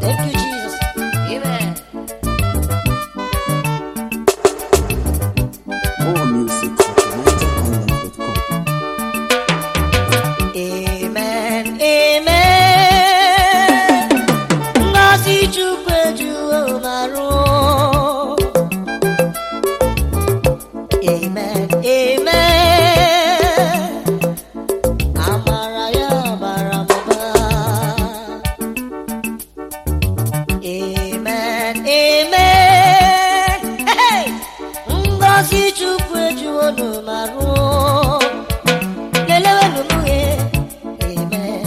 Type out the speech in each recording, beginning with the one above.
Thank you, Jesus. Amen. More music at NigerIsland.com. Amen. Amen. Ngozi Chukwu ejuwo marụ. Amen. Amen. Amara ya bara mụba. Amen. Amen. Hey! Ngozi Chukwu ejuwo marụ. Lelewenu mughe. Amen.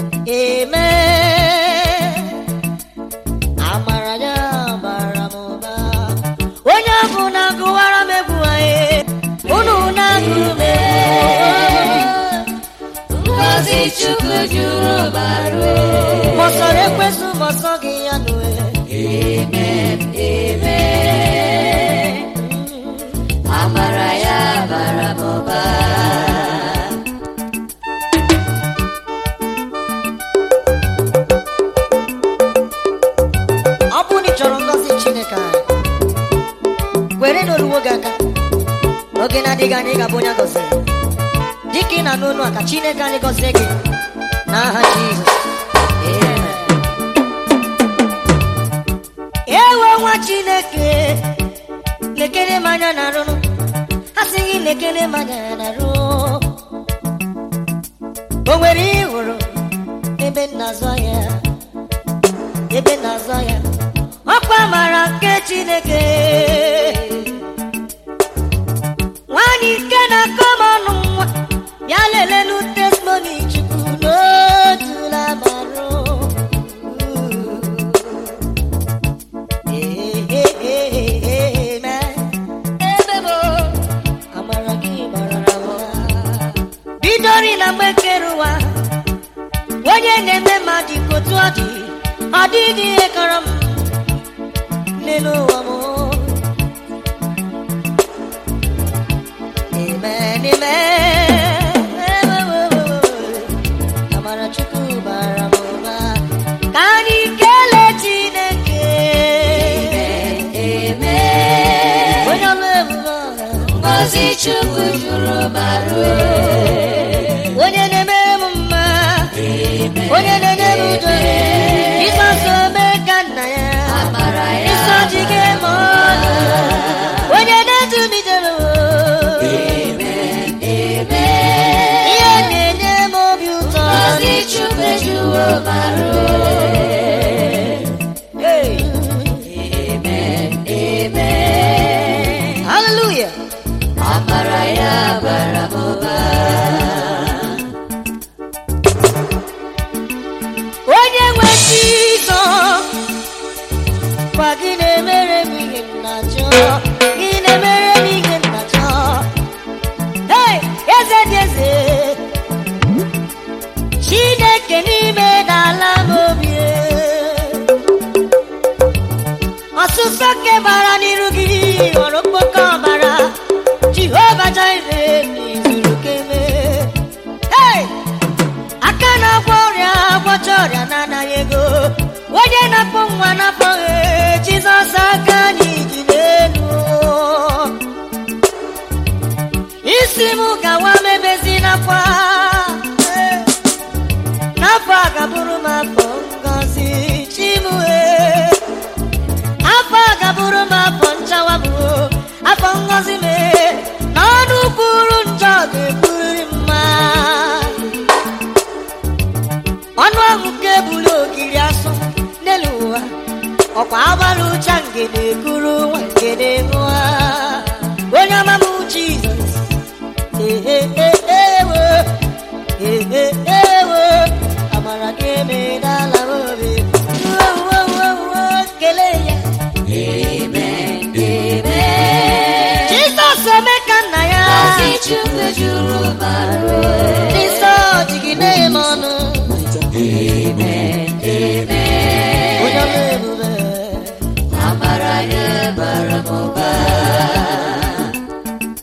Amen. Amara ya bara mụba. Onye ọbụla gụwara m egwu anyị. Unu na-agụrụ m egwu. Ngozi Chukwu juru marụ. Mọsọrọ ekwesu mọsọ gị ya nue. Amen, amen. Amara ya bara mụba. Ọ bụ na ị chọrọ ngọzi Chineke anyị, were n'oluwo gị aka. N'oge na-adịghị anya ị ga-abụ onye a gọziri. Dịka ị na-anụ olu a ka Chineke anyị gọzie gị n'aha Jizọs. Amen. Ewe nwa Chineke, lekere m anya na arụ. A sị gị lekere m anya na arụ. O nwere ihụrụ ebe m na-azụ ahịa, ebe m na-azụ ahịa. Ọkwa mara nke Chineke. Nwanyị nke na-akọ m ọnụ nwa, bịa lelenu testimony Chukwu n'otula marụ. Amen. Ebe m amara gị barara m. Bidori na mgbe kere ụwa, onye na-eme mmadụ ka otu ọ dị, ọ dịghị ihe kọrọ m n'elu ụwa m. Amen, amen. Amara Chukwu bara m ụba. Ka anyị kelee Chineke. Amen. Onye ọlụ ebube ọha. Ngozi Chukwu juru marụ. Onye na-eme m mma. Onye na-enye m udo. Jizọs ome ka nna ya. Amara ya Iso jige m ọnụ. Onye na-edu m ijere m. Amen, amen. Ihe na-enye m obi ụtọ. Ngozi Chukwu juru marụ. Hey. Amen, amen. Hallelujah. Amara ya bara mụba. Onye nwe Jizọs, kwa gị na-emere m ihe m na-achọ. Gị na-emere m ihe m na-achọ. Hey, eze dị eze, Chineke n'ime n'ala m obi. Ọsụsọ nke bara n'iru gị ghọrọ mkpọkọ ọbara. Jehova Jireh n'izuru keme. Hey! Aka na-agwọ ọrịa agwọcha ọrịa na-anaghị ego. Onye na-akpọ nwa na-akpọghị Jizọs aka anyị ji n'elu. Isi m gawa mebezi n'afọ a. N'afọ a ga-abụrụ m afọ ngọzi Chimue. Afọ a ga-abụrụ m afọ nchawa m, afọ ngọzi m. N'ọnụ kwuru njọ ga-ekwuriri mma. Ọnụ ahụ nke buru ogiri asụ n'elu ụwa, ọkwa agbara ụcha ngene kwuru nwa ngene nwa. Onye ọma m Jizọs. Ewo, ewo, amara gị emedala m obi. Kelee ya. Amen, amen. Jizọs ome ka nna ya. Ngozi Chukwu juru marụ. Nsọ jigide m ọnụ. Amen.